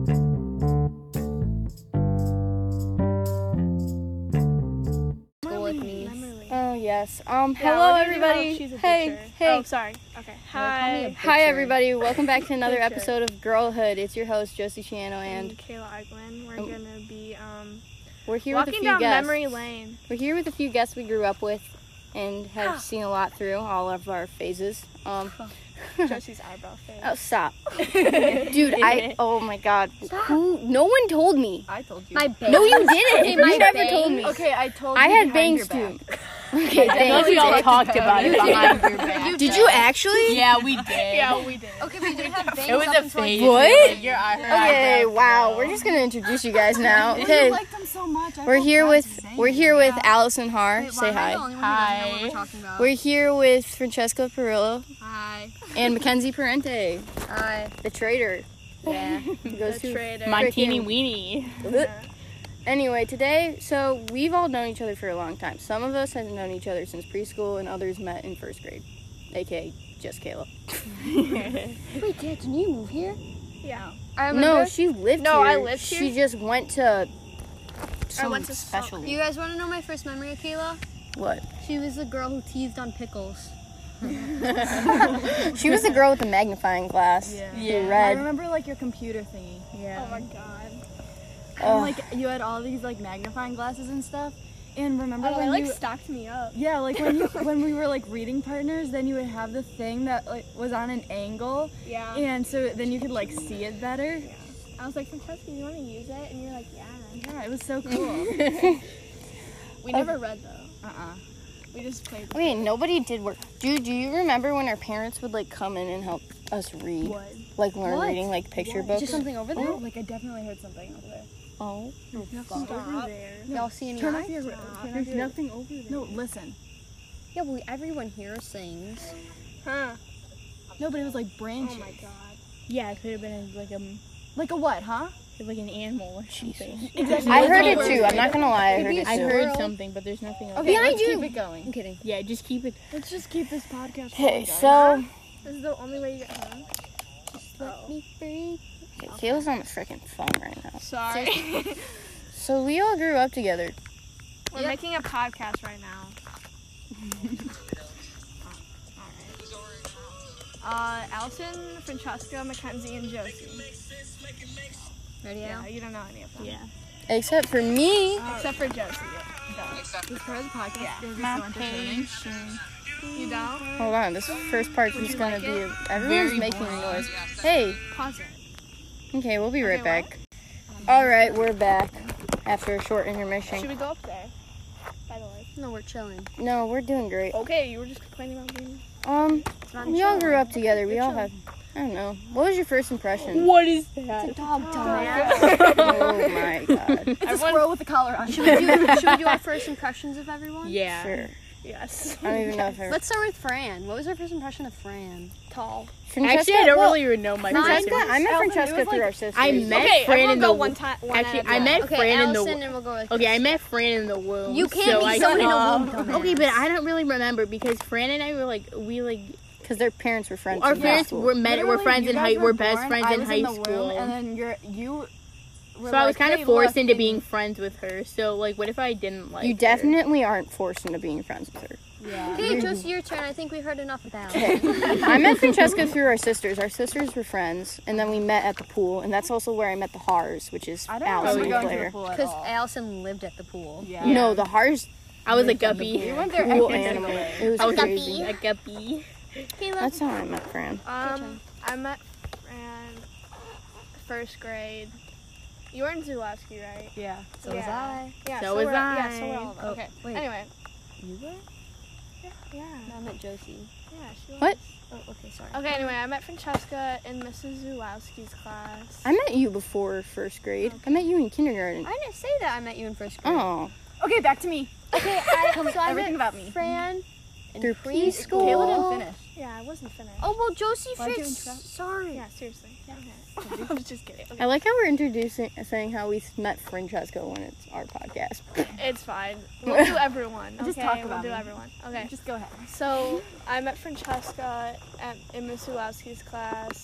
Yes. Hello everybody. Hey. Oh, sorry. Okay. Hi everybody. Welcome back to another episode of Girlhood. It's your host Josie Chiano and Kayla Eichmann. We're gonna be we're here walking with a few down guests. memory lane. We're here with a few guests we grew up with and have seen a lot through all of our phases. Josie's eyebrow face. Oh, stop. Dude, oh my god. No one told me. I told you. My bangs. No, you didn't. You never told me. Okay, I told you. I had bangs too. Okay, thanks. We all talked about it behind your back. Did you actually? Yeah, we did. Yeah, we did. Okay, but you didn't have bangs. It was a phase. What? Okay, wow. We're just gonna introduce you guys now. Okay. You liked them so much. We're here with Allison Haar. Wait, Say hi. Hi. We're here with Francesca Perillo. Hi. And Mackenzie Parente. Hi. The traitor. Yeah. Goes to Trader. Montini weenie. Anyway, today, so we've all known each other for a long time. Some of us have known each other since preschool, and others met in first grade, aka just Kayla. Wait, Dad, didn't you move here? Yeah. No, she lived here. No, I lived here. She just went to I went to special. You guys want to know my first memory of Kayla? What? She was the girl who teased on pickles. She was the girl with the magnifying glass. Yeah. Who I read. remember like your computer thingy. Yeah. Oh my god. And like you had all these like magnifying glasses and stuff. And remember Oh, when it like you stocked me up. yeah, like when we were like reading partners, then you would have the thing that like was on an angle, Yeah. and so then you could like see it better. I was like, Francesca, you want to use it? And you're like, yeah. Yeah, it was so cool. We never read though. Uh-uh. We just played. Okay, nobody did work. Dude, do you remember when our parents would like come in and help us read? What? Like learn What? reading like picture What? books? Just something over there? Oh, like I definitely heard something over there. Oh. Stop. There. Y'all see any Turn eyes? off your. There's nothing over there. No, listen. Yeah, well, everyone here sings. Huh. No, but it was like branches. Oh my god. Yeah, it could have been Like a what, huh? like an animal or something. Exactly. I heard it too. I'm not gonna lie, I heard it I too. heard something, but there's nothing else. Okay, Behind let's you. keep it going. I'm kidding. Yeah, just keep it. Let's just keep this podcast Okay, going. so This is the only way you get home. Let me free. okay, Kayla's on the freaking phone right now. Sorry. So we all grew up together. We're Yep. making a podcast right now. Allison, Francesca, Mackenzie, and Josie. Ready, Yeah, Al? you don't know any of them. Yeah. Except for me. Except for Josie. This part of the podcast Yeah. is so entertaining. You don't? Hold on, this first part is gonna be everyone's Very making boring. noise. Hey, Pause it. okay, we'll be right Okay, back. Alright, we're back after a short intermission. Should we go up there? By the way. No, we're chilling. No, we're doing great. Okay, you were just complaining about being. It's not We all grew up together. We all had, I don't know. What was your first impression? What is that? Dog Oh my god. It's a squirrel with a collar on. Should we do our first impressions of everyone? Yeah. Sure. Yes. I don't even know if I... Let's start with Fran. What was our first impression of Fran? Tall. Actually, I don't really even know my Francesca, first. I met Elton, Francesca it was through like- our sisters. I met Okay, Fran everyone in the go one time. Actually, I met Okay, Fran in Allison, the. and we'll go with Okay, I met Fran in the womb. You can't so meet I someone in a saw- womb, dumbass. Okay, but I don't really remember because Fran and I were Because their parents were friends. our in high parents school. were Literally, friends you in guys high, were we're best born, friends I in was high in the school. womb, and then you. So I was kind of hey, forced look, into and- being friends with her. So like, what if I didn't like? You her? definitely aren't forced into being friends with her. Yeah. Okay, Josie, your turn. I think we heard enough about I met Francesca through our sisters. Our sisters were friends, and then we met at the pool, and that's also where I met the Haars, which is I don't Allison remember going to Blair. the pool at because all. Allison lived at the pool. Yeah. No, the Haars I was a lived at the guppy. pool. We went there Cool every animal. day. It was I was crazy. a guppy. That's how I met Fran. I met Fran first grade. You were in Zulawski, right? Yeah. So was I. Yeah, So was were- Yeah, so I. we're all of them. Oh, Okay. wait. Anyway. You were? Yeah. No, I met Josie. Yeah, she was. What? Oh, okay, sorry. Okay, anyway, I met Francesca in Mrs. Zulawski's class. I met you before first grade. I met you in kindergarten. I didn't say that I met you in first grade. Oh. Okay, back to me. Okay, so I Everything met about me. Fran in Through preschool. Kayla didn't finish. Yeah, I wasn't finished. Oh, well, Josie Why'd you fits. interrupt? Sorry. Yeah, seriously. Okay. I was just kidding. Okay. I like how we're saying how we met Francesca when it's our podcast. It's fine. We'll do everyone. Okay? Just talk we'll about do me. everyone. Okay. Just go ahead. So I met Francesca in Miss Zulawski's class.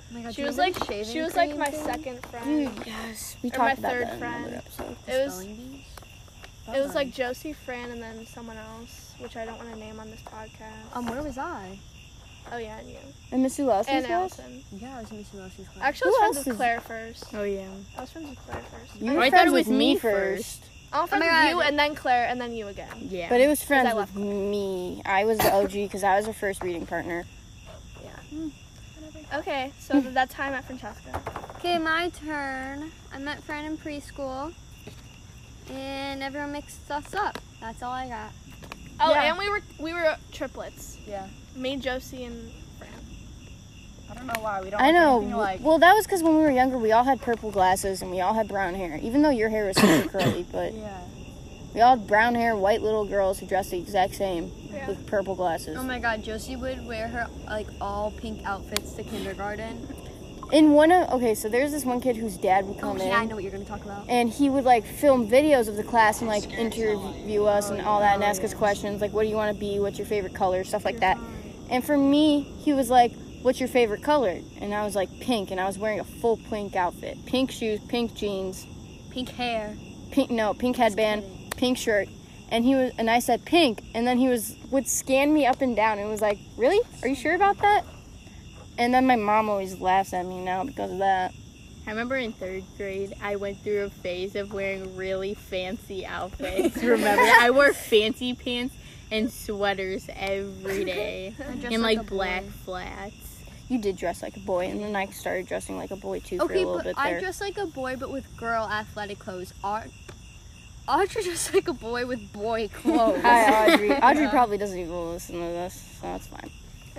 my God, She was like my second friend. Dude, yes. We Or talked my about third that in friend. another episode. It was like Josie, Fran, and then someone else, which I don't want to name on this podcast. Where was I? Oh yeah, and you. And Miss Ulowski's And class? Allison. Yeah, I was in Mr. Wilson's class. Actually, I Who was friends else with is- Claire first. Oh yeah. I was friends with Claire first. You were I thought friends it was with me me first. I'm friends my with you, God. and then Claire, and then you again. Yeah. But it was friends I with left. me. I was the OG because I was her first reading partner. Okay, so that's how I met Francesca. Okay, my turn. I met Fran in preschool, and everyone mixed us up. That's all I got. Oh, Yeah. and we were triplets. Yeah. Me, Josie, and Fran. I don't know why we don't. I look know. anything alike. Well, that was because when we were younger, we all had purple glasses and we all had brown hair. Even though your hair was super curly, but Yeah. we all had brown hair, white little girls who dressed the exact same Yeah. with purple glasses. Oh my God, Josie would wear her like all pink outfits to kindergarten. In one of so there's this one kid whose dad would come in. Yeah, I know what you're gonna talk about. And he would like film videos of the class and like interview us and all that and ask us questions like, what do you want to be? What's your favorite color? Stuff like that. And for me, he was like, what's your favorite color? And I was like, pink. And I was wearing a full pink outfit. Pink shoes, pink jeans, Pink hair. pink headband, pink shirt. And I said pink. And then he would scan me up and down and was like, really? Are you sure about that? And then my mom always laughs at me now because of that. I remember in 3rd grade, I went through a phase of wearing really fancy outfits. Remember that? I wore fancy pants and sweaters every day. And like black flats. You did dress like a boy, and then I started dressing like a boy too for a Okay, little but bit I there. dress like a boy, but with girl athletic clothes. Audrey dressed like a boy with boy clothes. Hi, Audrey. Audrey probably doesn't even listen to this, so it's fine.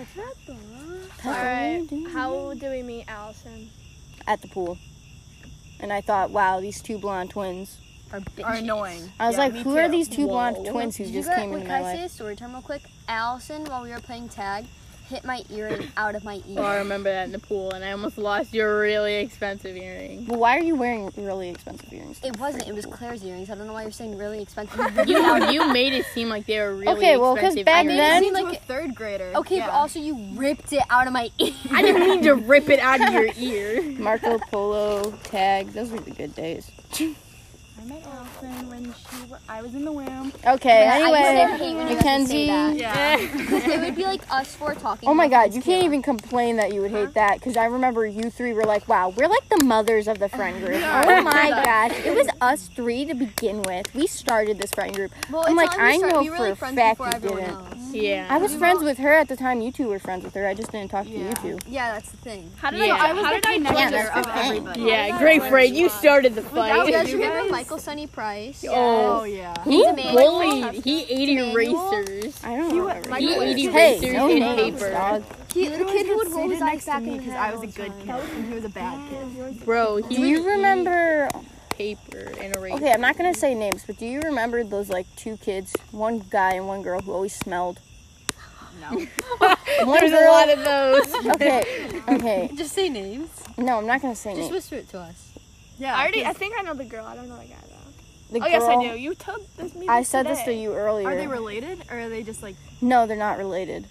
All right. How do we meet Allison? At the pool. And I thought, wow, these two blonde twins. Are annoying. I was Yeah, like, me who are too. these two blonde Whoa. twins who Did you just guys- came wait, into can my I say life? a story time real quick? Allison, while we were playing tag, hit my earring out of my ear. Oh, I remember that in the pool, and I almost lost your really expensive earring. Well, why are you wearing really expensive earrings? It wasn't. It was Claire's earrings. I don't know why you're saying really expensive. You made it seem like they were really Okay, well, 'cause expensive back earrings. then- seem To like a third grader. okay, yeah. but also you ripped it out of my ear. I didn't mean to rip it out of your ear. Marco Polo, tag, those were the good days. I met Allison when I was in the womb. Okay, I used to hate when anyway, you guys would say Mackenzie. that. Yeah. It would be like us four talking. Oh my about god, you can't Kira. even complain that you would hate that, because I remember you three were like, wow, we're like the mothers of the friend group. Oh my gosh, it was us three to begin with. We started this friend group. Well, I'm it's like, not like I we know we were for like a friends fact before you everyone didn't. else. Yeah. I was friends with her at the time you two were friends with her. I just didn't talk to you two. Yeah, that's the thing. How did Yeah. I? I was How the did I connector join this of group? everybody. Yeah, great Fred, you started the You fight. guys you remember guys? Michael Sunny Price? Oh, yeah. He Emmanuel. bullied. He ate Emmanuel? erasers. I don't know. He ate Hey, erasers no and names, paper. dog. He, the kid who would roll his eyes next to back me in the because head I was a all the good time. kid and he was a bad kid. Bro, he Do would you eat remember? paper and erasers. Okay, I'm not gonna say names, but do you remember those like two kids, one guy and one girl who always smelled? No. One There's a girl. lot of those. Okay. Just say names. No, I'm not gonna say Just names. whisper it to us. Yeah. I think I know the girl. I don't know the guy though. The Oh yes, I girl- do. You told this me. I said this to today. you earlier. Are they related or are they just like? No, they're not related.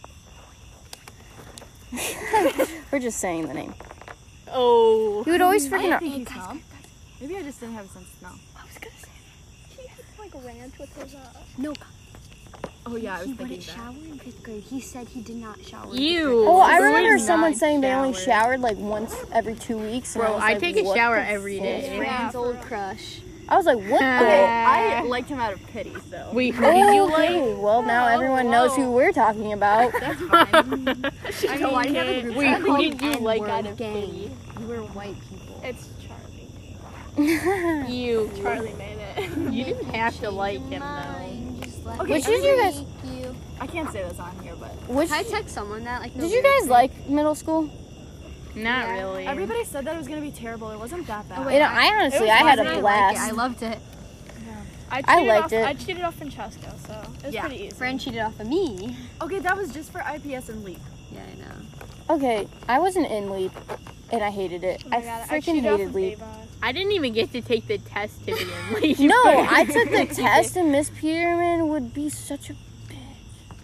We're just saying the name. Oh. He would always I freaking. didn't think he smelled. Maybe I just didn't have a sense of smell. I was gonna say that. He had like ranch with his No, Oh yeah, I was he thinking wouldn't that. shower in 5th grade. He said he did not shower. in 5th Ew. grade. Oh, I Who remember does someone not saying they only shower? showered like once every 2 weeks. And Bro, was I like, take a what shower the every fuck? day. Fran's old crush. I was like, what? Okay, the? I liked him out of pity, so. Wait, who did you like? Okay, well now everyone knows who we're talking about. That's fine. I know I have a group Wait, chat. who did you N-word like out of gang. pity? You were white people. It's Charlie. You. Charlie made it. You didn't have to like him though. Mine, just let Okay, me Which did you guys- make you. I can't say this on here, but Which, Can I text someone that? Like, no did you weird guys thing? like middle school? Not really. everybody said that it was gonna be terrible. It wasn't that bad. wait, And I honestly, was I had fun. a I blast. liked it. I loved it. I I cheated liked off, it. I cheated off Francesca, so it was Yeah. pretty easy. Fran cheated off of me. Okay, that was just for IPS and LEAP. Yeah, I know. Okay, I wasn't in LEAP, and I hated it. Oh my I God, freaking cheated off hated of LEAP. Ava. I didn't even get to take the test to begin with. No, I took the test, and Miss Peterman would be such a bitch.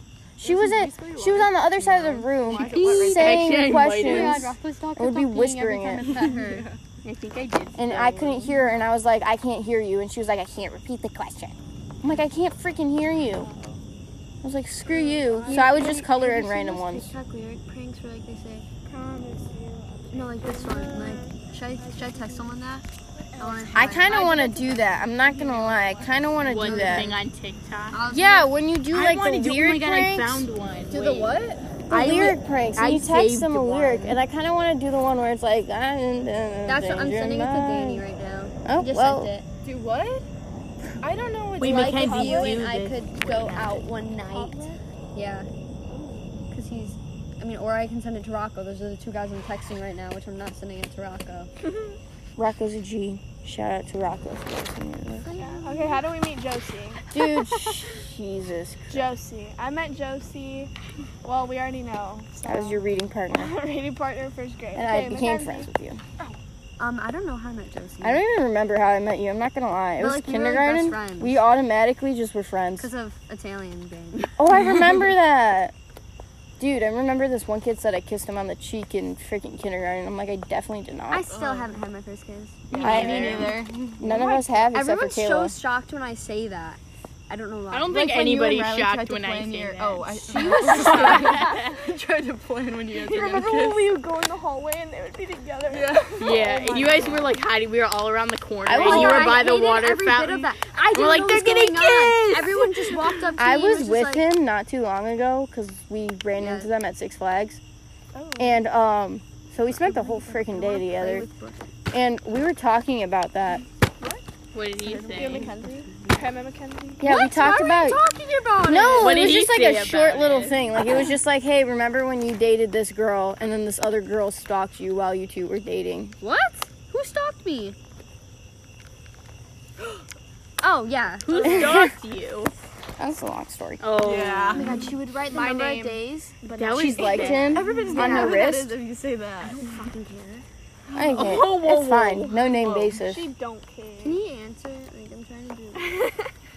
She was on the other side of the room Actually, I saying might questions. have. I would be whispering it. I think I did. And I couldn't hear her, and I was like, I can't hear you. And she was like, I can't repeat the question. I'm like, I can't freaking hear you. I was like, screw you. So I would just color in random ones. TikTok lyric pranks where like they say, Promise you. no, like this one. Like, should I text someone that? I kind of want to do that. I'm not gonna lie. I kind of want to do One that. thing on TikTok. Yeah, when you do I like wanna the do. Oh my lyric god, pranks. I found one. Do the Wait. what? The lyric pranks. And I you text saved them a lyric, one. and I kind of want to do the one where it's like. That's what I'm sending it to Danny right now. Oh, I just well. sent it. Do what? I don't know what Wait, Like Mackenzie, if you do and I this. could go out one night. Yeah. Because or I can send it to Rocco. Those are the two guys I'm texting right now, which I'm not sending it to Rocco. Rocco's a G. Shout out to Rocco. Okay, how do we meet Josie? Dude, Jesus. Josie. I met Josie. Well, we already know. So. That was your reading partner. reading partner in first grade. And I Okay, became Mackenzie. friends with you. I don't know how I met Josie. I don't even remember how I met you. I'm not gonna lie. It But, was like, we were, like, best kindergarten. friends. We automatically just were friends. Because of Italian game. Oh, I remember that. Dude, I remember this one kid said I kissed him on the cheek in freaking kindergarten. I'm like, I definitely did not. I still haven't had my first kiss. Me neither. None of us have except Everyone's for so Kayla. shocked when I say that. I don't know why. I don't think Like when you and anybody's Riley tried shocked to when I plan say your- that. Oh, I tried to plan when you guys You were remember gonna when kiss. we would go in the hallway and they would be together? Yeah, and you guys were like hiding. We were all around the corner, I and was- you were I by the hated water every bit fountain. of that. I didn't We're like, know they're what was getting going on. kissed! Everyone just walked up to I me and was just with like, him not too long ago because we ran Yeah. into them at Six Flags. Oh. And so we spent the whole freaking day together. And we were talking about that. What did he You and say? Mackenzie? Pam and Mackenzie? Yeah, we talked about. talking about No, What it did was he just like say a short about little it? thing. Like it was just like, hey, remember when you dated this girl and then this other girl stalked you while you two were dating? What? Who stalked me? Oh, yeah. Who stalked you? That's a long story. Oh, Oh my god, she would write the My number name. of days. But that was She's liked him Everybody's on gonna her know who that wrist. is if you say that. I don't fucking care. I don't care. Whoa, whoa, It's fine. whoa. No name basis. She don't care. Can you answer? Like, I'm trying to do it.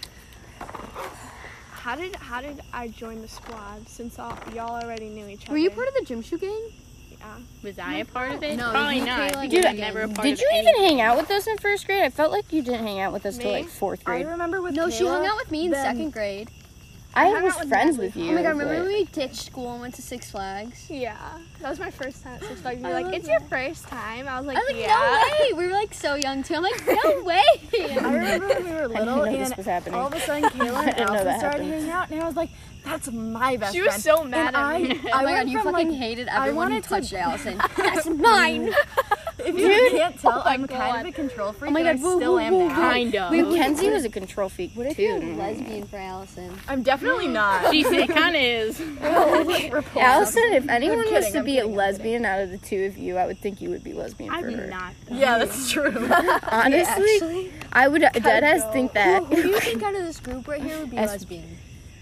How did I join the squad since y'all already knew each other? Were you part of the gym shoe gang? Yeah. Was I a part of it? No, Probably you not. feel like because you I'm never a part Did of you even anything. hang out with us in first grade? I felt like you didn't hang out with us till Me? like fourth I grade. remember with No, she Kayla, hung out with me in then- second grade. I hung was out with friends Natalie. with you. Oh my god, remember but- when we ditched school and went to Six Flags? Yeah. That was my first time at Six Flags. You're I like, love it's your first time? I was like, I was like, yeah. no way! We were like so young too. I'm like, no way! I remember when we were I didn't little know this and was happening. all of a sudden Kayla I and didn't know Allison that started happened. hanging out and I was like, that's my best She was friend. so mad and at me. I Oh my went god, you from, fucking like, hated I everyone who wanted to- touched Allison. That's mine! If you can't tell, I'm God. kind of a control freak, Oh my and god, I still am now. Kind of. Mackenzie was a control freak What if you're too. lesbian for Allison? I'm definitely not. She said, kind of is. Allison, if anyone was kidding, to I'm be kidding, a I'm lesbian out of the two of you, I would think you would be lesbian for her. I'm not. Yeah, that's true. Honestly, Actually, I would deadass think that. who do you think out of this group right here would be As- lesbian?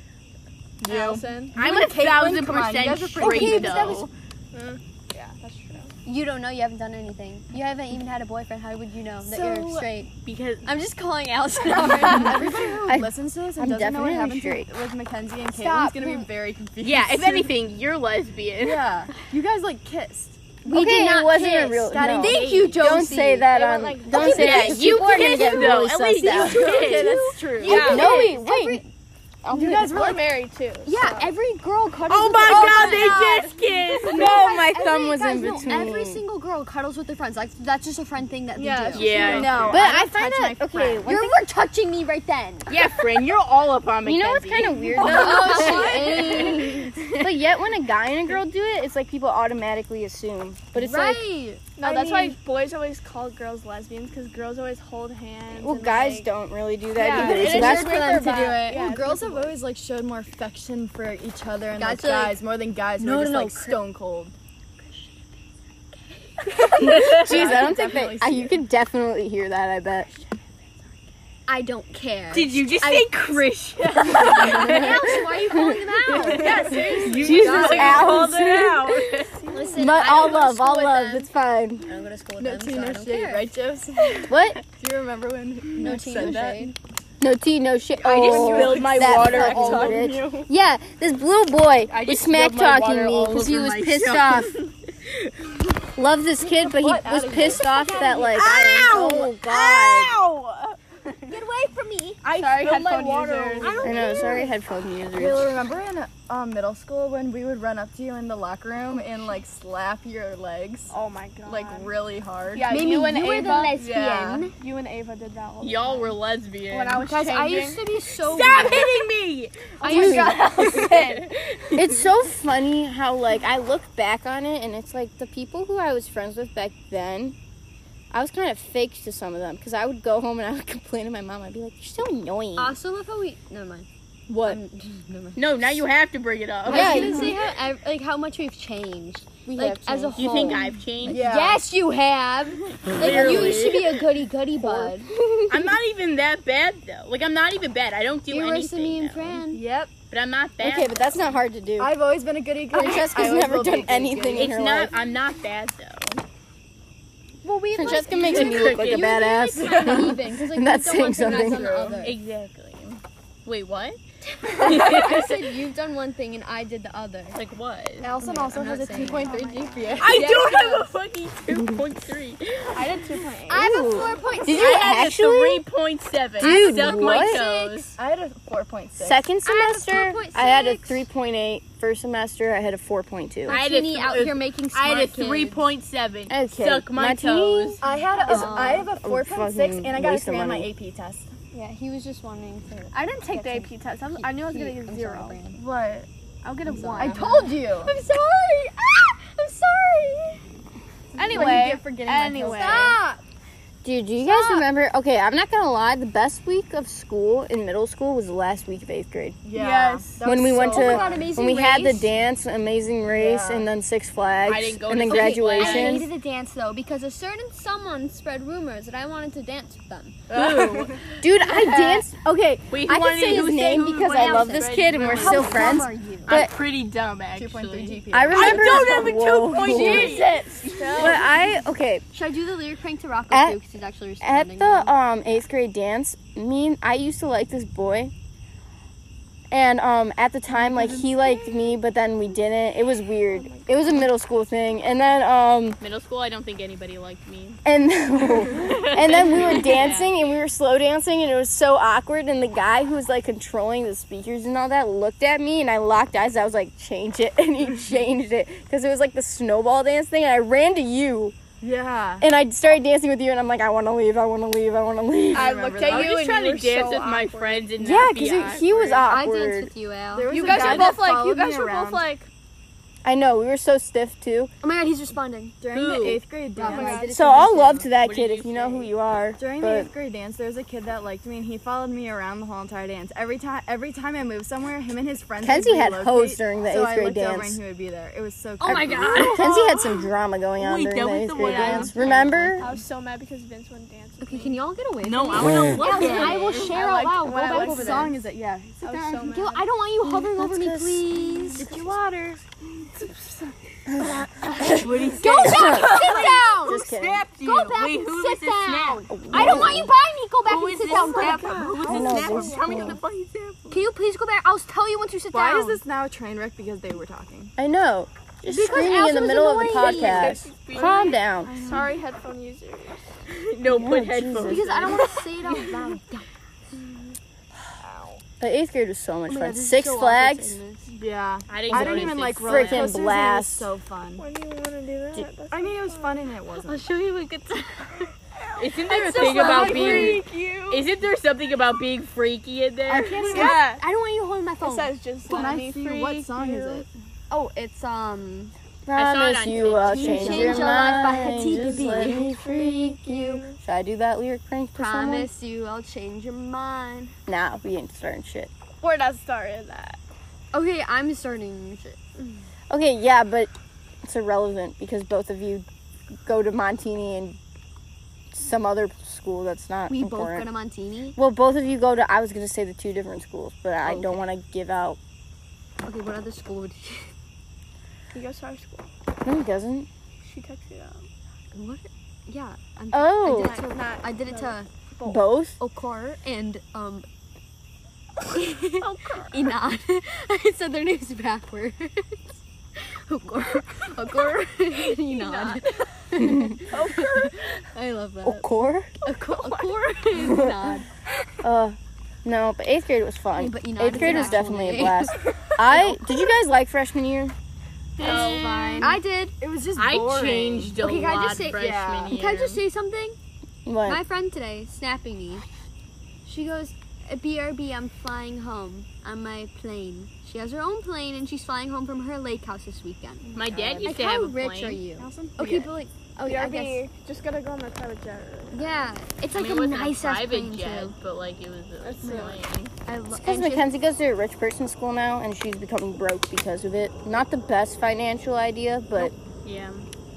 Allison. I'm You a and Caitlin, 1,000% come on, you guys are pretty Okay, straight but that though. Yeah, that's true. You don't know. You haven't done anything. You haven't even had a boyfriend. How would you know that So- you're straight? Because I'm just calling Allison out. Everybody who I- listens to this and I'm doesn't know what definitely happened straight. with Mackenzie and Caitlin Stop. is gonna be very confused. yeah, if anything, you're lesbian. Yeah, you guys like kissed. We Okay, did not it wasn't kiss. a real. That No. Thank you, Josie. Don't say that They were on. like- don't Okay, say yeah, that. 'cause you people are gonna kissed get though. really At least sussed out. you Okay, kissed. that's true. Yeah. No, wait. You guys were We're like, married too. Yeah, so. every girl cuddles. Oh with my her god, friends. they just kissed. No, my Every- thumb was guys, in no, between. every single girl cuddles with their friends. Like that's just a friend thing that Yeah, they do. Yeah. no, But I don't find touch that my okay. friend. One You thing, were touching me right then. Yeah, friend, you're all up on Mackenzie. you know what's kind of weird though? Oh, she ain't. But yet, when a guy and a girl do it, it's like people automatically assume. But it's like, Right. No, I that's why mean- boys always call girls lesbians because girls always hold hands. well, and, guys like, don't really do that Yeah, either. it So is that's weird for them to do it. Yeah, Well, it's girls weird have always like showed more affection for each other and Guys like are, like- guys more than guys who No, are just no, no, like stone cold. Jeez, I don't think definitely that. see You it. can definitely hear that. I bet. I don't care. Did you just say Christian? Allison, why are you calling them out? Yeah, seriously. Jesus, called Allison. it out. Listen, But I all don't go to love, school all with love. them. It's fine. I don't go to school with No them, tea, so I no don't shade, care. right, Joseph? What? Do you remember when No Nick tea, said no that? shade. No tea, no shit. I just Oh, spilled my that water fucking all over bitch. you. Yeah, this blue boy I was just smack spilled my talking water me all because he over was my pissed shirt. off. Love this kid, but he was pissed off that like oh god. Get away from me. Sorry, headphone users. I know, sorry headphone users. Kayla, remember in middle school when we would run up to you in the locker room and like slap your legs Oh my god. like really hard? Yeah, Maybe you and you were Ava. the lesbian. Yeah. You and Ava did that all the Y'all time. were lesbian. When I was Guys, changing. I used to be so Stop weird. hitting me! I used to, It's so funny how like I look back on it and it's like the people who I was friends with back then, I was kind of fake to some of them because I would go home and I would complain to my mom. I'd be like, "You're so annoying." also look how we. Never mind. What? Never mind. No, now you have to bring it up. Yeah, I was gonna say how much we've changed. We Like have as a changed. whole. You think I've changed? Yeah. Yes, you have. Like you Clearly. used to be a goody bud. I'm not even that bad though. Like I'm not even bad. I don't do You were anything. Simi and though. Fran. Yep. But I'm not bad. Okay, but that's not hard to do. I've always been a goody goody. Francesca's never done anything in It's her not. life. I'm not bad though. Well, we Francesca makes me look like a badass. even because like And that's you've done one saying thing, I've something. done the other. Exactly. Wait, what? I said you've done one thing and I did the other. Like what? Allison also I'm has a not saying 2.3 GPA. I don't have a fucking 2.3. I did 2.8. I have a Ooh. 4.6. Did you I had actually? a 3.7. Dude, Suck my what? toes. I had a 4.6. Second semester, I had a 4.6. 3.8. First semester, I had a 4.2. I had a Martini out th- here making I had a smart 3.7. Okay, Suck my Martini? toes. I have a 4.6 fucking and I got a waste of 3 on my money. AP test. Yeah, he was just wanting to. I didn't take the AP test. I knew I was gonna get I'm 0. sorry, Brandon. What? I'll get a 1. I told you. I'm sorry. I'm sorry. Anyway. get for getting my Anyway. Stop. Dude, do you guys remember? Okay, I'm not gonna lie. The best week of school in middle school was the last week of 8th grade. Yeah. Yes. That When was we went so to, Oh my God, Amazing when we had the Race. dance, Amazing Race, Yeah. and then Six Flags, I didn't go and to then Six Flags. I graduation. hated the dance though because a certain someone spread rumors that I wanted to dance with them. Dude, I danced. Okay, Wait, I who can wanted- say his who said name who because I wanted love to this spread kid and we're rumors? still friends. How dumb are you? I'm But pretty dumb 2.3 actually. GPA. I remember. I don't have a Whoa. 2.3. But okay. Should I do the lyric prank to Rocco At- too? Because he's actually At responding. the now. 8th grade dance, I used to like this boy, and at the time like he liked me, but then we didn't. It was weird. It was a middle school thing, and then Middle school, I don't think anybody liked me. and and then we were dancing and we were slow dancing and it was so awkward. And the guy who was like controlling the speakers and all that looked at me and I locked eyes. I was like, change it, and he changed it because it was like the snowball dance thing. And I ran to you. Yeah. And I started dancing with you, and I'm like, I want to leave, I want to leave, I want to leave. I remember looked that. at I was you just and trying you to were dance so with my awkward. friends and Yeah, not be because he was I danced awkward. with you, Al. There was You a guys guy were that both like, you followed guys me were around. both like, I know, we were so stiff too. Oh my God, he's responding. During Who? the 8th grade dance. my God. I did it So to all him, love too. to that What kid did if you you know say? who you are. During the But 8th grade dance, there was a kid that liked me, and he followed me around the whole entire dance. Every time I moved somewhere, him and his friends. Kenzie would had relocate, hoes during the so 8th I grade looked over dance. and he would be there. It was so. Oh my cute. God. Kenzie had some drama going on Wait, during that the was 8th the grade one I dance. was Remember? I was so mad because Vince wouldn't dance with Okay, me. can y'all get away No, from I me? want to look Allison, at I will it. share I out loud. liked- Go when I back liked over What there. song is it? Yeah. I was so mad. Gil, I don't want you hovering over me, please. Get your water. What he Go back and sit down. Just kidding. snapped you? Go back Wait, and who sit was this down. snap? I don't want you by me. Go back Who and is sit this down. Go snap? back. Who was I this know, snap? this- Tell me who the fuck is that? Can you please go back? I'll tell you once you sit Why down. is this now a train wreck? Because they were talking. I know. Just Because screaming in Allison the was middle of the annoying me. podcast. Calm down. Sorry, headphone users. No, Yeah, put headphones. Because I don't want to say it out loud. The 8th grade was so much Oh my fun. God, this is Six so awkward Flags. saying this. Yeah. I didn't I go didn't to even Six like Flags. roller Frickin' coasters, and it was blast. so fun. Why do you want to do that? That's I mean, it was fun and it wasn't. show you a good time. Isn't there a thing about being? Isn't there something about being freaky in there? Yeah. I don't want you holding my It phone. says just Can let I me see freak what song you. is it? Oh, it's Promise on you I'll TikTok. change Change your Your Life by mind. Hattie Just Baby. let me freak you. Should I do that lyric prank for someone? Promise you I'll change your mind. Nah, we ain't starting shit. Where does started that? Okay, I'm starting shit. Okay, yeah, but it's irrelevant because both of you go to Montini and some other school that's not We both important. go to Montini. Well, both of you go to, I was going to say the two different schools, but I Okay. don't want to give out. Okay, what other school would you? He goes to our school. No, he doesn't. She texted out. What? Yeah. Oh. I did it to Both? Okor and Inan. I said their names backwards. Okor and Inan. I love that. Okor? Okor and Inan. No, but 8th grade was fun. But Inan 8th is grade an was actual definitely a name. blast. Did you guys like freshman year? It's fine. I did. It was just I boring. changed a Okay, can I lot just say- freshman yeah. year. Can I just say something? What? My friend today, snapping me, she goes, BRB, I'm flying home on my plane. She has her own plane and she's flying home from her lake house this weekend. My dad used Like, to how have a rich plane. are you? Awesome. Okay, but like, I guess, BRB, just gotta go on the private jet. yeah, it's I like mean, it a wasn't nice a ass private plane jet, too. but like it was a That's plane. I love. Because Mackenzie goes to a rich person school now, and she's becoming broke because of it. Not the best financial idea, but Yeah.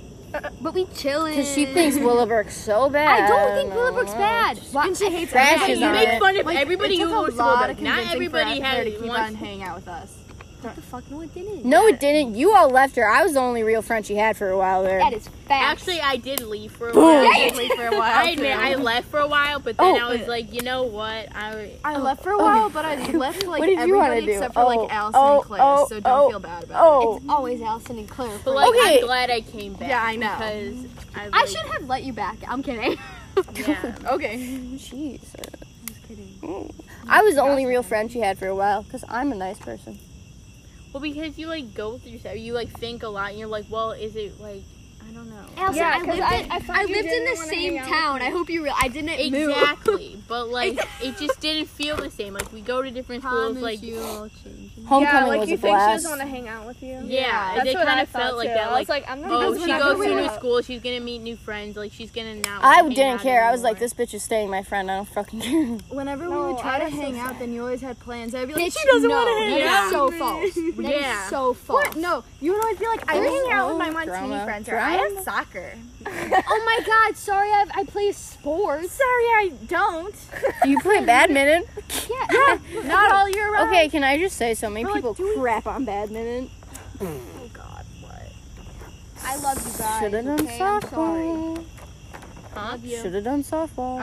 But we chillin'. because she thinks Willowbrook's so bad. I don't think Willowbrook's bad. And she hates Crashes everybody. You on make it. fun of Like, everybody it who took a goes to lot school, of but not convincing everybody for her has to keep on wants. hanging out with us. What the fuck? No, it didn't. No, it didn't. You all left her. I was the only real friend she had for a while there. That is facts. Actually, I did leave for a Boom. while. I did leave for a while. I admit too. I left for a while, but then Oh. I was like, you know what? I left for a while, but I left like What did you wanna everybody do? except for Oh, like Allison oh, and Claire, oh, so don't oh, feel bad about Oh, It's always Allison and Claire. But like, Okay. I'm glad I came back. Yeah, I know. Because I I like, should have let you back. I'm kidding. Yeah. it. Okay. Jesus. Just kidding. I was the only real friend she had for a while because I'm a nice person. Well, because you like go through stuff, you like think a lot, and you're like, well, is it like, I don't know. Allison, Yeah, I 'cause lived I in, thought I you lived in didn't the wanna same hang out town. with I hope you I didn't move. Exactly, but like it just didn't feel the same. Like we go to different schools, like you all changing. Homecoming Yeah, like was you a think she blast. doesn't want to hang out with you. yeah, That's it what kind I of felt thought like too. that. I Like, was like, I'm not oh, gonna she go goes with to a new you. school, she's gonna meet new friends. Like she's gonna not. I hang didn't out care. I was anymore. like, this bitch is staying my friend. I don't fucking care. Whenever we No, would try I to was so hang out, sad. then you always had plans. I'd be like, Bitch, she doesn't no, want to hang Yeah. That is out. so with me. false. That is Yeah. so false. What? No, you would always be like, I There's hang out with my no Montini drama. friends, or I Drama? have soccer. Oh my God! Sorry, I play sports. Sorry, I don't. Do you play badminton? Yeah. Not all year round. Okay, can I just say so many We're like, people do we- crap on badminton? Oh God, what? I love you guys. Should have done okay? I'm sorry. softball. Huh? Should have done softball.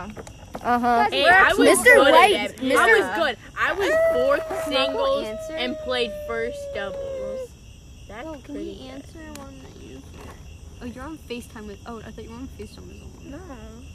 Uh-uh. Hey, I was Mr. good at White, that. Mr. I was good. I was fourth singles answer? and played first doubles. That's Oh, can pretty we good. answer one that you? Oh, you're on FaceTime with. Oh, I thought you were on FaceTime with someone. No.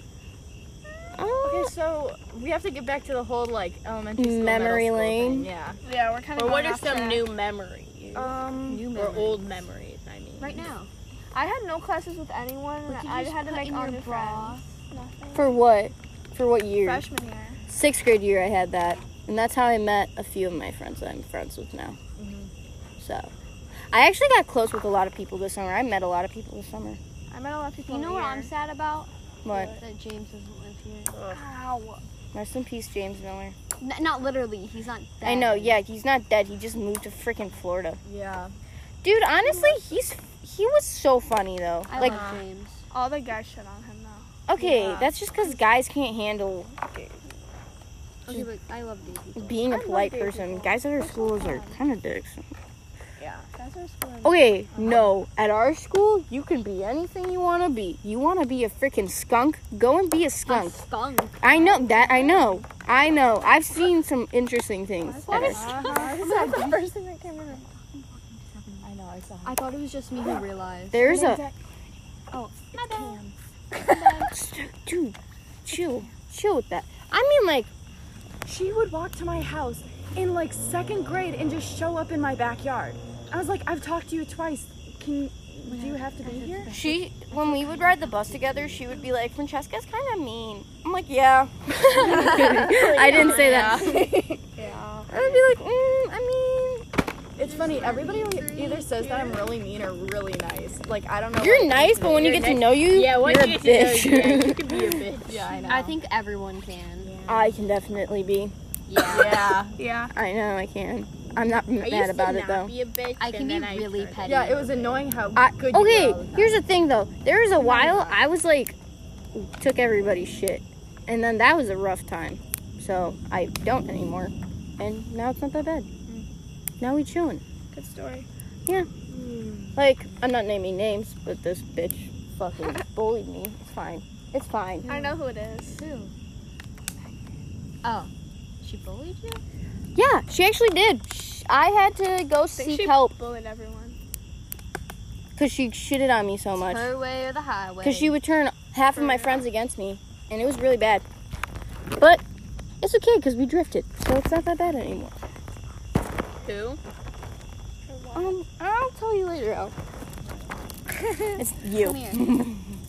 Okay, so we have to get back to the whole like elementary school, Memory middle school lane. thing. Yeah. Yeah, we're kind of. Or what are some new memories? New Or old memories, I mean. Right now. I had no classes with anyone. What And did I you just had to put make in all your new bra? friends. Nothing. For what? For what year? Freshman year. 6th grade year I had that. And that's how I met a few of my friends that I'm friends with now. So, I actually got close with a lot of people this summer. I met a lot of people this summer. I met a lot of people. You know in what the I'm year. sad about? What? That James doesn't live here. Ow. Rest in peace, James Miller. Not literally. He's not dead. I know, yeah, he's not dead. He just moved to freaking Florida. Yeah. Dude, honestly, he was so funny though. I Like, love James. All the guys shit on him though. okay, Yeah. that's just because guys can't handle Okay, but I love these people. being a I love polite gay person. people. Guys at our schools are kind of dicks. Yeah. Guys are schooling. Okay, no. At our school, you can be anything you want to be. You want to be a freaking skunk? Go and be a skunk. Skunk. I know that. I know. I've seen some interesting things. At our school. That's the first thing that came to mind. I know. I saw. I thought it was just me who realized. There's a Oh, dude. Chill with that. I mean, like, She would walk to my house in like 2nd grade and just show up in my backyard. I was like, I've talked to you twice. Do you have to be here? when we would ride the bus together, she would be like, Francesca's kind of mean. I'm like, yeah. I didn't say that. Yeah. I'd be like, I mean, It's funny. Everybody either says that I'm really mean or really nice. Like I don't know. you're what- nice, but when you get to know you, Yeah, once you're you a get bitch. to know, yeah, you can be a bitch. Yeah, I know. I think everyone can. I can definitely be. Yeah. Yeah. I know I can. I'm not I mad used about to it not though. be a bitch. I can and be then really tried. petty. Yeah, it was annoying how good you Okay, were all the time. here's the thing though. There was a while I was like, took everybody's shit, and then that was a rough time. So I don't anymore, and now it's not that bad. Now we chilling. Good story. Like I'm not naming names, but this bitch fucking bullied me. It's fine. It's fine. I know who it is. Who? Oh. She bullied you? Yeah, she actually did. I had to go seek help Bullied everyone. because she shitted on me so much. Her way or the highway. Because she would turn half of my friends against me, and it was really bad. But it's okay because we drifted, so it's not that bad anymore. Who? I'll tell you later. It's you. Come here.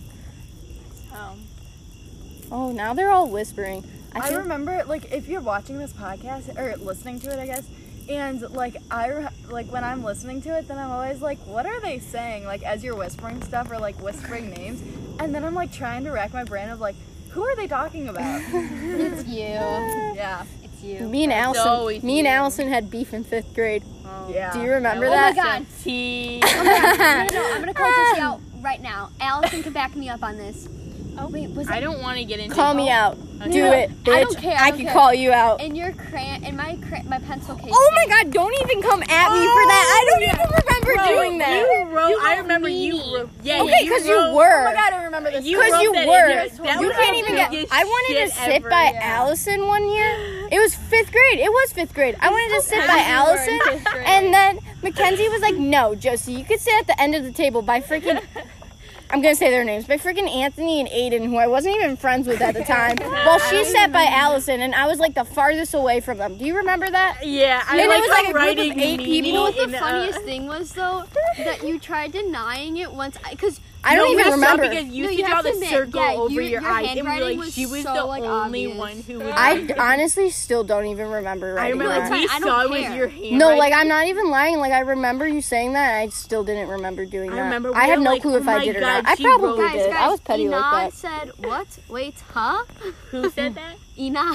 Oh, now they're all whispering. I remember, like, if you're watching this podcast, or listening to it, I guess, and, like, when I'm listening to it, then I'm always like, what are they saying? Like, as you're whispering stuff, or, like, whispering names, and then I'm, like, trying to rack my brain of, like, who are they talking about? It's you. Yeah. It's you. Me and always Allison had beef in 5th grade. Yeah. Do you remember Oh that? my god. Tea. Oh my god. No, I'm gonna call Jesse out right now. Allison can back me up on this. Oh wait, was it? I don't want to get into Call me out. Do No, it, bitch. I don't care, I don't can care. call you out. In your my pencil case. Oh my god, don't even come at me for that. I don't even remember doing that. You wrote. I remember you wrote. Yeah, Okay, because you were. Oh my god, I remember this. Because you wrote that in were. there. That You was can't the even get. biggest I wanted to shit sit ever. by Allison one year. It was 5th grade. It was 5th grade. I wanted to sit by Allison, and then Mackenzie was like, "No, Josie, you could sit at the end of the table by freaking." I'm gonna say their names, by freaking Anthony and Aiden, who I wasn't even friends with at the time. While she sat by Allison, and I was like the farthest away from them. Do you remember that? Yeah, I And it like was like a group of writing 8 people. You know what the in, funniest thing was though? That you tried denying it once, because I don't even remember. Because you No, used you to draw have to the admit, circle yeah, over your your eyes, and we were handwriting like, was she was so, the like, only obvious. one who would. I honestly still don't even remember I writing remember that. we I don't saw it was care. your handwriting. No, like I'm not even lying. Like I remember you saying that. And I still didn't remember doing that. I remember we I have were no like, clue if oh I my did or God, not. I she probably wrote- did. I was petty Ina like that. said, what? Wait, huh? Who said that? Ina.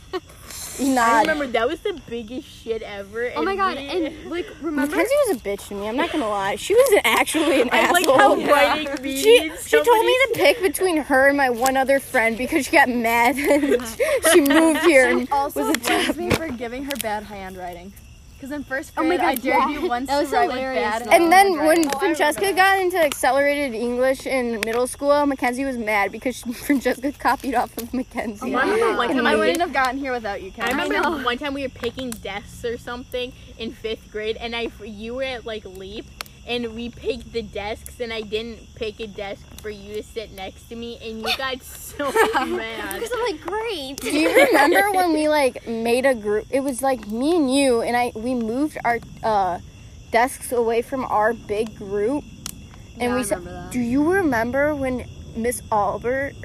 I Nod. remember that was the biggest shit ever. Oh my and god, we- and like, remember? Mackenzie was a bitch to me. I'm not gonna lie. She was actually an I like asshole. how writing means She told me to pick between her and my one other friend because she got mad. She moved here and Also was a blames top. me for giving her bad handwriting. Because in 1st Oh my grade, God, I dared yeah. you once That to was write with hilarious, bad though. And then when handwriting. Francesca got into accelerated English in middle school, Mackenzie was mad because Francesca copied off of Mackenzie. Oh, I remember one time I I wouldn't have gotten here without you, I Ken. remember one time we were picking desks or something in 5th grade, and you were at like Leap, and we picked the desks, and I didn't pick a desk for you to sit next to me, and you got so mad. Because I'm like, great. Do you remember when we like made a group? It was like me and you, and we moved our desks away from our big group, and Yeah, we I said, remember that. "Do you remember when Miss Albert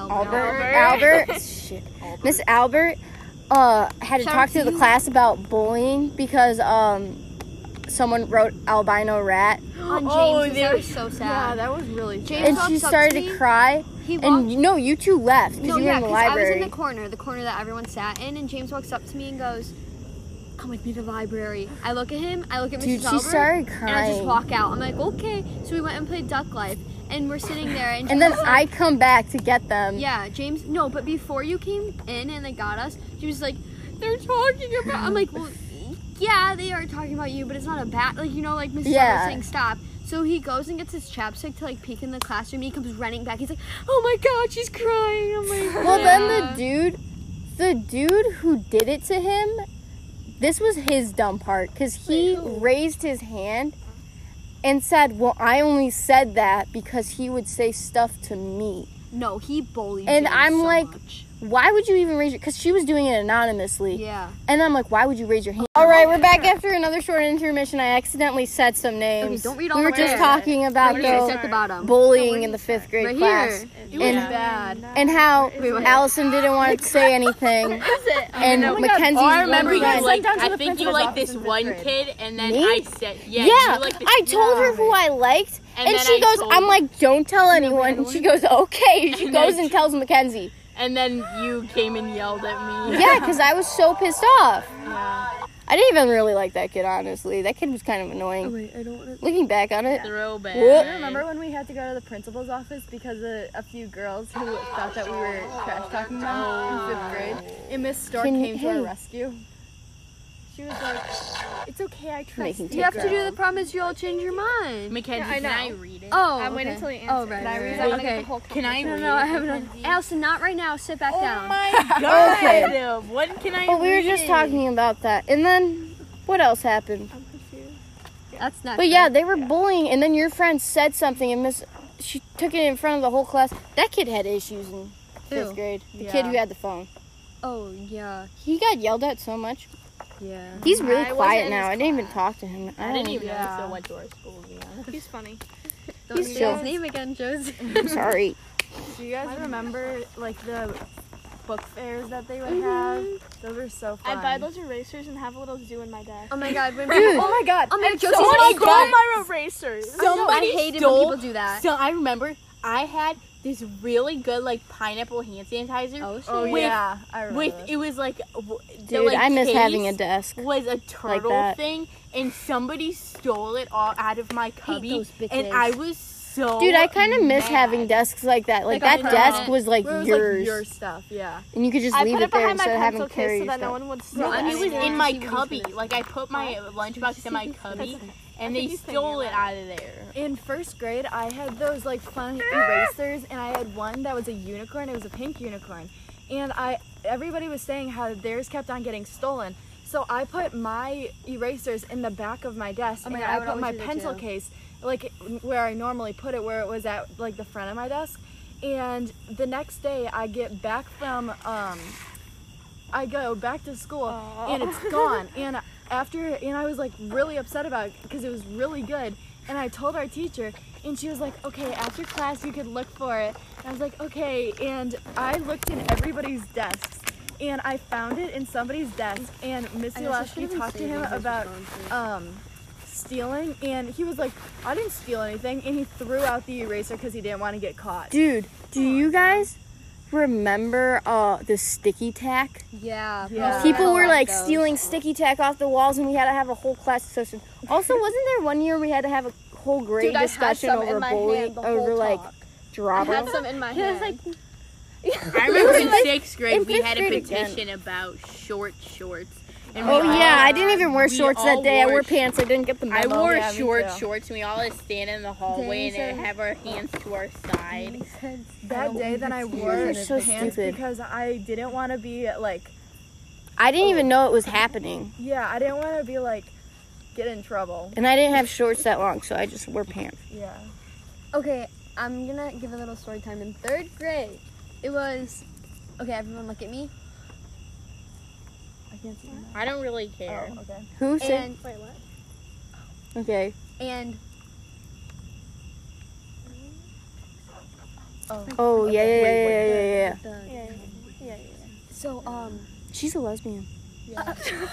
shit, Miss Albert had to Shout talk out to to the you. class about bullying because someone wrote albino rat, On James, Oh, that was so Yeah, sad. that was really James and walks she up started to to me. cry." He walked. And no, you two left because No, you were yeah, in the because I was library. in the corner that everyone sat in, and James walks up to me and goes, "Come with me to the library." I look at him, I look at Dude, Mrs. she Albert, started and I just crying. walk out. I'm like, okay. So we went and played Duck Life, and we're sitting there, and And then James was I like, come back to get them. yeah, James, no, but before you came in and they got us, she was like, they're talking about, I'm like, well, yeah, they are talking about you, but it's not a bad, like, you know, like Mrs. Yeah. Albert saying stop. So he goes and gets his chapstick to like peek in the classroom, and he comes running back. He's like, "Oh my God, she's crying!" I'm like, Well, then "Yeah." the dude who did it to him, this was his dumb part because he raised his hand and said, "Well, I only said that because he would say stuff to me." No, he bullied. And James I'm so like, much. Why would you even raise your? Because she was doing it anonymously. Yeah. And I'm like, why would you raise your hand? All right, we're back after another short intermission. I accidentally said some names. Okay, don't read all we were the just way. talking about Right here, it's the at the bottom. bullying in the 5th grade Right class. here. It was And- bad. And how Allison didn't want to say anything. And Mackenzie's Oh, I remember one you friend- like. down to I the think you principal's like office this in 5th one grade. kid, and then Me? I said, Yeah, you like this. I told her who I liked, And and then she I goes, told- I'm like, don't tell anyone. And she goes, okay. She And goes then- and tells Mackenzie. And then you came and yelled at me. Yeah, because I was so pissed off. Yeah. I didn't even really like that kid, honestly. That kid was kind of annoying. Wait, I don't want to. Looking back on it. Throwback. Whoop. Remember when we had to go to the principal's office because of a few girls who thought that we were trash talking them in 5th grade? And Miss Stork Can- came to hey. our rescue. She was like, "It's okay, I trust Making you." You have to do girl. the promise you'll change your mind. Mackenzie, Yeah, I can I know. read it? Oh, I'm okay. waiting until you answer. Oh, right. Can I read right, that? I wanna okay. get the whole Can I No, read no, I it? have it. Allison, not right now. Sit back down. Oh my god! When can I But we were read just it? talking about that. And then what else happened? I'm confused. That's not. But yeah, they were bullying, and then your friend said something, and she took it in front of the whole class. That kid had issues in 5th Who? grade. The Yeah. kid who had the phone. Oh yeah, He got yelled at so much. yeah. He's really I wasn't quiet in now. his I didn't even class. talk to him. I didn't even know Yeah. he still went to our school, to be honest. He's funny. Don't He's say chill. his name again, Josie. I'm sorry. Do you guys remember like the book fairs that they would have? Those were so fun. I'd buy those erasers and have a little zoo in my desk. Oh my god, when Dude. Oh my god. Oh my god, Josie's Someone like, stole my erasers. I know, I Somebody hated stole- when people do that. So I remember I had this really good like pineapple hand sanitizer. Oh shit. Oh With- yeah, I remember. With this. it was like the Dude, like I miss case having a desk. was a turtle that. thing, and somebody stole it all out of my cubby, those bitches. and I was so Dude, I kind of miss mad. having desks like that. Like, Like a that desk permanent- was like Where it was yours. like your stuff, yeah. And you could just I leave put it it there behind my instead of having pencil to carry case so your that no stuff. one would steal No, it. it was Yeah. in my See what he's cubby. doing. Like I put my lunchbox in my cubby, and they he's stole thinking it out of there. In 1st grade, I had those like fun erasers, and I had one that was a unicorn. It was a pink unicorn, and everybody was saying how theirs kept on getting stolen. So I put my erasers in the back of my desk, Oh my and God, I I would put my always do that pencil too. case like where I normally put it, where it was at like the front of my desk. And the next day, I get back from I go back to school, and it's gone. And I was like really upset about it because it was really good. And I told our teacher, and she was like, okay, after class you could look for it. And I was like, okay. And I looked in everybody's desks, and I found it in somebody's desk. And Miss I guess I Yolashki should've been talked to saving him his about responses. stealing, and he was like, I didn't steal anything. And he threw out the eraser because he didn't want to get caught. Dude, do you guys remember the sticky tack? Yeah. Yeah. People were like those. stealing sticky tack off the walls, and we had to have a whole class discussion. Also, wasn't there one year we had to have a whole grade Dude, I had discussion some over in my bullying, hand the over whole like talk. I drama? had some in my He was hand. like, I remember in like, 6th grade in we fifth had a grade petition again. about short shorts. And we Oh all- yeah, I didn't even wear we shorts all that day. I wore wore sh- pants. I didn't get the I memo. wore Yeah, me short too. shorts, and we all had to stand in the hallway Dang, and so- have our hands to our side. That day, then I wore You're so pants stupid. because I didn't want to be like, I didn't even know it was happening, yeah, I didn't want to be like, get in trouble. and I didn't have shorts that long, so I just wore pants. Yeah. okay, I'm gonna give a little story time. In 3rd grade, it was, okay, everyone look at me. I can't see that. I don't really care. Oh, okay. Who said? And, Wait, what? Okay. and Oh yeah, yeah, yeah, yeah, yeah, yeah. the, Yeah. so, She's a lesbian. All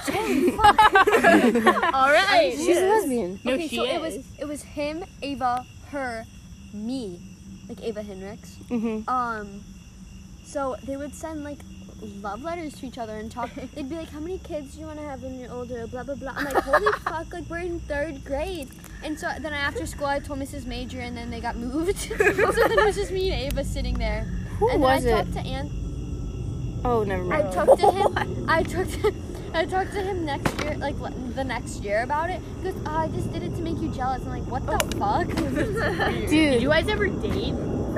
right. She's a lesbian. No, okay, she so is. it was him, Ava, her, me, like Ava Hendricks. Mhm. So they would send like love letters to each other and talk. They'd be like, "How many kids do you want to have when you're older?" Blah blah blah. I'm like, "Holy fuck!" Like we're in 3rd grade. And so then after school, I told Mrs. Major, and then they got moved. So then it was just me and Ava sitting there. Who And was then I it? talked to Aunt. Oh, never I mind. talked to him. I talked to him next year, like the next year about it. He goes, "I just did it to make you jealous." I'm like, "What the fuck?" Did Dude, you guys ever date?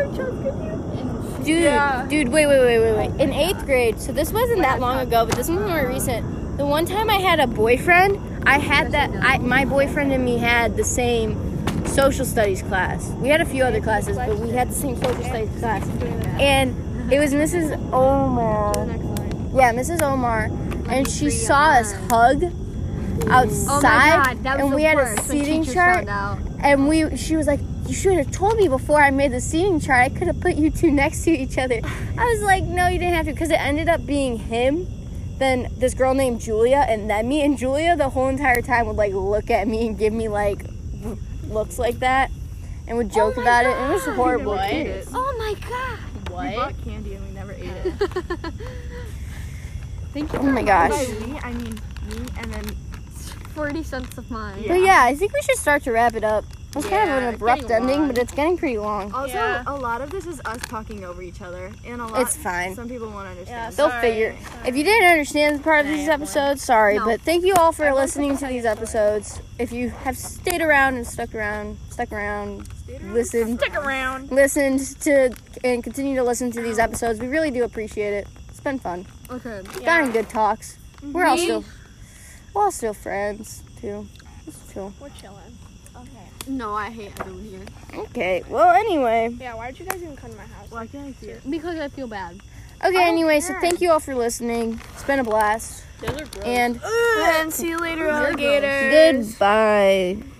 dude, wait. In 8th grade, so this wasn't that long ago, but this was more recent. The one time I had a boyfriend, my boyfriend and me had the same social studies class. We had a few other classes, but we had the same social studies class. And it was Mrs. Omar. Yeah, Mrs. Omar. And she saw us hug outside, and we had a seating chart. And she was like, "You should have told me before I made the seating chart. I could have put you two next to each other." I was like, "No, you didn't have to," because it ended up being him, then this girl named Julia, and then me. And Julia the whole entire time would like look at me and give me like looks like that, and would joke about it. And it was horrible. What? Oh my god! We What? bought candy and we never ate it. Thank you. Oh my gosh. By we, I mean me and then 40 cents of mine. But yeah, I think we should start to wrap it up. It was kind of an abrupt getting ending, long. but it's getting pretty long. Also, Yeah. a lot of this is us talking over each other, and a lot. It's fine. Some people won't understand. They'll Sorry. figure. If you didn't understand part of these episodes, sorry, No. but thank you all for listening to these episodes. If you have stayed around and stuck around, listened to and continue to listen to these episodes, we really do appreciate it. It's been fun. Okay. Gotten good talks. We're all still friends too. It's chill. We're chilling. No, I hate everyone here. Okay. Well, anyway. Yeah, why did you guys even come to my house? Why can't I see it? Because I feel bad. Okay. Anyway, so thank you all for listening. It's been a blast. Those are gross. And And see you later, alligators. goodbye.